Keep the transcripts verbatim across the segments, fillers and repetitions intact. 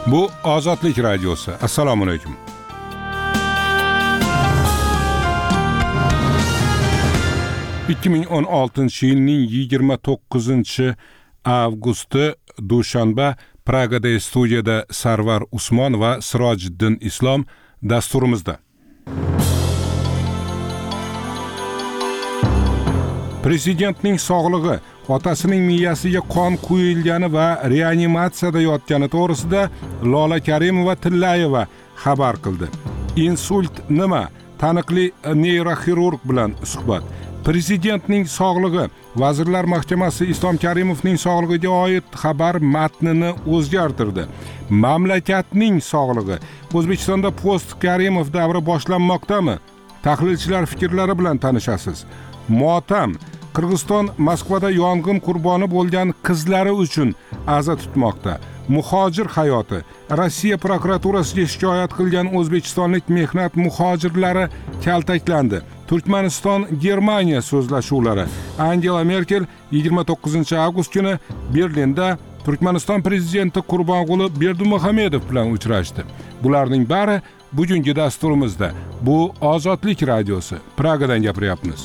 Bu Ozodlik radiosi. Assalomu alaykum. ikki ming o'n oltinchi yilning yigirma to'qqizinchi avgusti dushanba Pragada studiyada Sarvar Usmon va Sirojiddin Islom dasturimizda. Prezidentning sog'lig'i, otasining miyasiga qon quyilgani va reanimatsiyada yotgani to'g'risida Lola Karimova-Tillayeva xabar qildi. Insult nima? Taniqli neyroxirurg bilan suhbat. Prezidentning sog'lig'i, Vazirlar Mahkamasi Islom Karimovning sog'lig'iga oid xabar matnini o'zgartirdi. Mamlakatning sog'lig'i, O'zbekistonda post Karimov davri boshlanmoqdami? Tahlilchilar fikrlari bilan tanishasiz. Motam, Qirg'iziston Moskvada yong'in qurboni bo'lgan qizlari uchun aza tutmoqda. Muhojir hayoti, Rossiya prokuraturasiga shikoyat qilgan o'zbekistonlik mehnat muhojirlari kaltaklandi. Turkmaniston Germaniya so'zlashuvlari. Angela Merkel yigirma to'qqizinchi avgust kuni Berlinda Turkmaniston prezidenti Qurbonquli Berdimuhamedov bilan uchrashdi. Bularning bari bugungi dasturimizda. Bu Ozodlik radiosi. Pragadan gapiryapmiz.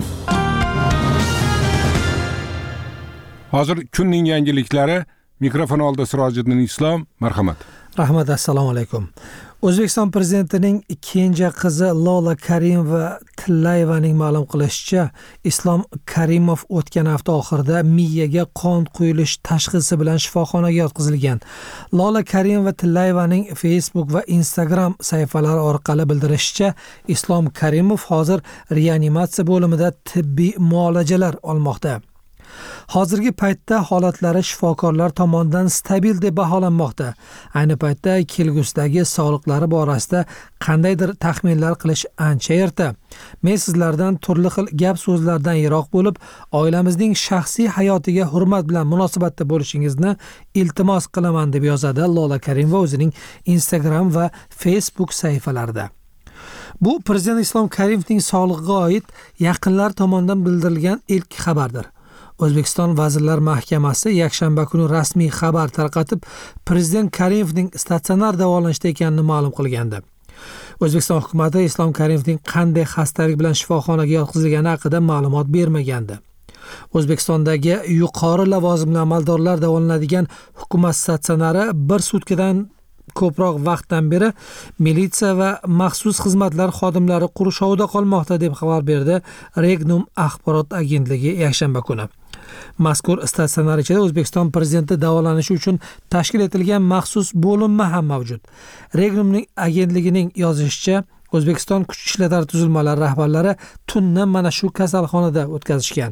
Hozir kunning yangiliklari. Mikrofon oldida Sirojiddin Islom, marhamat. Rahmat, assalomu alaykum. O'zbekiston prezidentining kenja qizi Lola Karimova-Tillayevaning ma'lum qilishicha, Islom Karimov o'tgan hafta oxirida miyaga qon quyilish tashxisi bilan shifoxonaga yotqizilgan. Lola Karimova-Tillayevaning Facebook va Instagram sahifalari orqali bildirishicha, Islom Karimov hozir reanimatsiya bo'limida tibbiy muolajalar olmoqda. Hozirgi paytda holatlari shifokorlar tomonidan stabil deb baholanmoqda. Ayni paytda kelgusidagi sog'liqlari borasida qandaydir taxminlar qilish ancha erta. Men sizlardan turli xil gap so'zlardan yiroq bo'lib, oilamizning shaxsiy hayotiga hurmat bilan munosabatda bo'lishingizni iltimos qilaman deb yozadi Lola Karimova o'zining Instagram va Facebook sahifalarida. Bu prezident Islom Karimovning sog'lig'iga oid yaqinlar tomonidan bildirilgan ilk xabardir. O'zbekiston Vazirlar Mahkamasi yakshanba kuni rasmiy xabar tarqatib, prezident Karimovning statsionar davolanishda ekanini ma'lum qilgandi. O'zbekiston hukumati Islom Karimovning qanday xastalik bilan shifoxonaga yotqizilgani haqida ma'lumot bermagandi. O'zbekistondagi yuqori lavozimli amaldorlar davolanadigan hukumat statsionari bir sutkadan ko'proq vaqtdan beri militsiya va maxsus xizmatlar xodimlari qurshovida qolmoqda deb xabar berdi Regnum axborot agentligi yakshanba kuni. Mazkur statsionar ichida O'zbekiston prezidenti davolanishi uchun tashkil etilgan maxsus bo'linma ham mavjud. Regnumning agentligining yozishicha, O'zbekiston kuch ishlatar tuzilmalari rahbarlari tunni mana shu kasalxonada o'tkazishgan.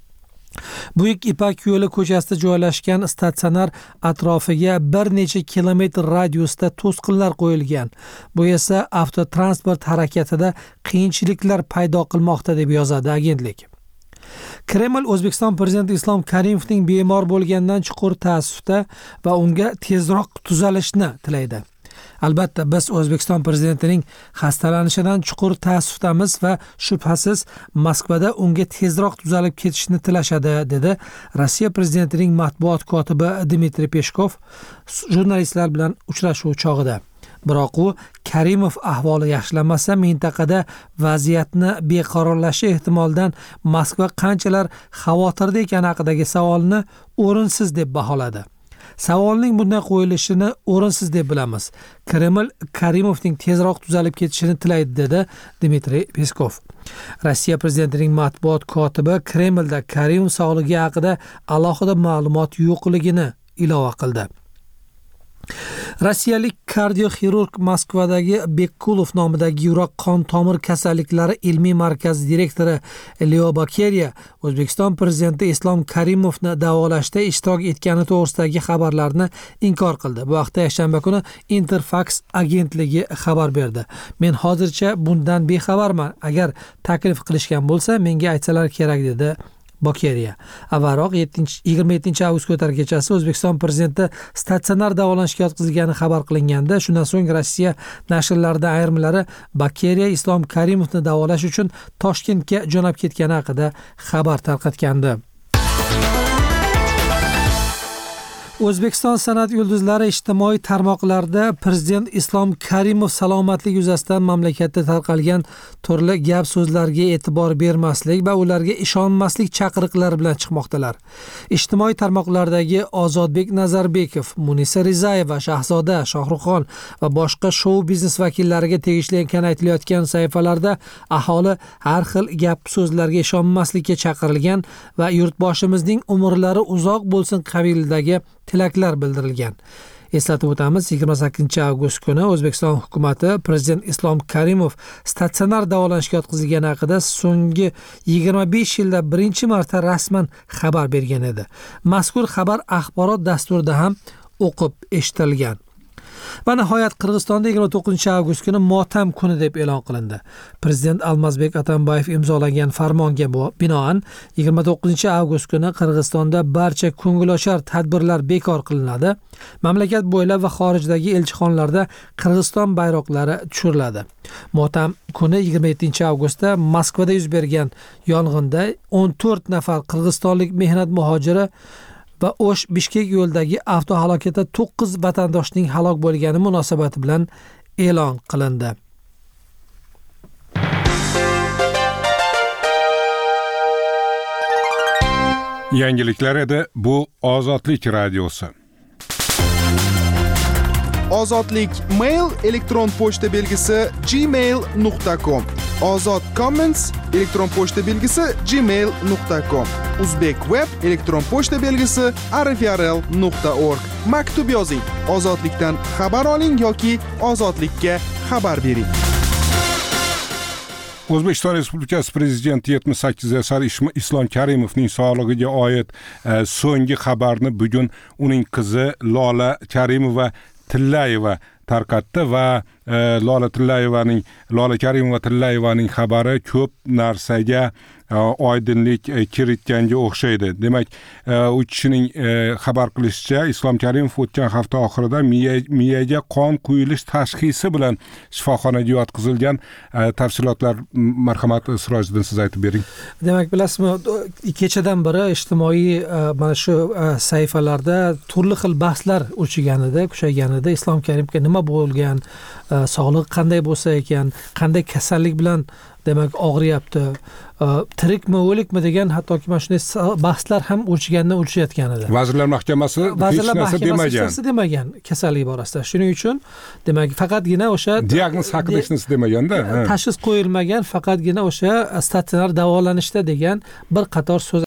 Buyuk Ipak yo'li ko'chasida joylashgan statsionar atrofiga bir necha kilometr radiusda to'sqinlar qo'yilgan. Bu esa avtotransport harakatida qiyinchiliklar paydo qilmoqda deb yozadi agentlik. Kreml O'zbekiston prezidenti Islom Karimovning bemor bo'lgandan chuqur ta'assufda va unga tezroq tuzalishni tilaydi. Albatta, biz O'zbekiston prezidentining xastalanishidan chuqur ta'assufdamiz va shubhasiz Moskvada unga tezroq tuzalib ketishni tilashadi, dedi Rossiya prezidentining matbuot kotibi Dmitriy Peskov jurnalistlar bilan uchrashuv chog'ida. Biroq u Karimov ahvoli yaxshilanmasa, mintaqada vaziyatni beqarorlashishi ehtimolidan Moskva qanchalar xavotirda ekani haqidagi savolni o'rinsiz deb baholadi. Savolning bunday qo'yilishini o'rinsiz deb bilamiz. Kreml Karimovning tezroq tuzalib ketishini tilaydi, dedi Dmitriy Peskov. Rossiya prezidentining matbuot kotibi Kremlda Karimov sog'ligi haqida alohida ma'lumot yo'qligini ilova qildi. Rossiyalik kardioxirurg Moskvadagi Bekkulov nomidagi yurak qon tomir kasalliklari ilmiy markazi direktori Leo Bakeriya O'zbekiston prezidenti Islom Karimovni davolashda ishtirok etgani to'g'risidagi xabarlarni inkor qildi. Bu haqda yakshanba kuni Interfax agentligi xabar berdi. Men hozircha bundan bexabarman. Agar taklif qilishgan bo'lsa, menga aytsalar kerak, dedi Bakeriya. Avvalroq yigirma yettinchi avgust ko'tar kechasi O'zbekiston prezidenti statsionar davolanishga yotqizilgani xabar qilinganda, shundan so'ng Rossiya nashrlarida ayrimlari Bakeriya Islom Karimovni davolash uchun Toshkentga jo'nab ketgani haqida xabar tarqatgandi. O'zbekiston san'at yulduzlari ijtimoiy tarmoqlarda Prezident Islom Karimov salomatlik yuzasidan mamlakatda tarqalgan turli gap so'zlarga e'tibor bermaslik va ularga ishonmaslik chaqiriqlari bilan chiqmoqdalar. Ijtimoiy tarmoqlardagi Ozodbek Nazarbekov, Munisa Rizayeva, Shahzoda, Shohruxxon va boshqa shou biznes vakillariga tegishli ekani aytilayotgan sahifalarda aholi har xil gap so'zlarga ishonmaslikka chaqirilgan va yurtboshimizning umrlari uzoq bo'lsin qabilidagi tilaklar bildirilgan. Eslatib o'tamiz, yigirma sakkizinchi avgust kuni O'zbekiston hukumatı Prezident Islom Karimov statsionar davolanishga yotqizilgani haqida so'nggi yigirma besh yilda birinchi marta rasman xabar bergan edi. Mazkur xabar axborot dasturida ham o'qib eshitilgan. Va nihoyat Qirg'izistonda yigirma to'qqizinchi avgust kuni motam kuni deb e'lon qilindi. Prezident Almazbek Atambayev imzolagan farmonga binoan yigirma to'qqizinchi avgust kuni Qirg'izistonda barcha ko'ngilochar tadbirlar bekor qilinadi. Mamlakat bo'ylab va xorijdagi elchixonalarda Qirg'iziston bayroqlari tushiriladi. Motam kuni yigirma yettinchi avgustda Moskvada yuz bergan yong'inda o'n to'rt nafar qirg'izistonlik mehnat muhojiri va O'sh Bishkek yo'lidagi avtohalokatda to'qqiz vatandoshning halok bo'lgani munosabati bilan e'lon qilindi. Yangiliklar edi, bu Ozodlik radiosi. Ozodlik mail elektron pochta belgisi gmail nuqta com. Ozod Comments elektron pochta belgisi gmail nuqta com. Uzbek web elektron pochta belgisi arifrl nuqta org. Maktub yozing, ozodlikdan xabar oling yoki ozodlikka xabar bering. O'zbekiston Respublikasi Prezidenti yetmish sakkiz yashar Islom Karimovning sog'lig'iga oid e, so'nggi xabarni bugun uning qizi Lola Karimova Tillayeva tarqatdi va e, Lola Tillayevaning Lola Karimova Tillayevaning xabari ko'p narsaga e, oydinlik e, kiritganga o'xshaydi. Demak, e, u kishining e, xabar qilishicha, Islom Karimov o'tgan hafta oxirida miya, miyaga qon quyilish tashxisi bilan shifoxonaga yotqizilgan. E, tafsilotlar marhamat Sirojiddin, siz aytib bering. Demak, bilasizmi, kechadan beri ijtimoiy e, mana shu e, sahifalarda turli xil bahslar urchiganida, kuchayganida Islom Karimovga nima bo'lgan, e, sog'lig'i qanday bo'lsa ekan, qanday kasallik bilan demak og'riyapti, tirikmi o'likmi degan hattoki mana shunday bahslar ham urchigandan urchayotgan edi. Vazirlar Mahkamasi hech narsa demagan. demagan kasallik borasida. Shuning uchun demak faqatgina o'sha diagnoz haqida hech narsa demaganda, tashxis qo'yilmagan, faqatgina o'sha statsionar davolanishda degan bir qator so'z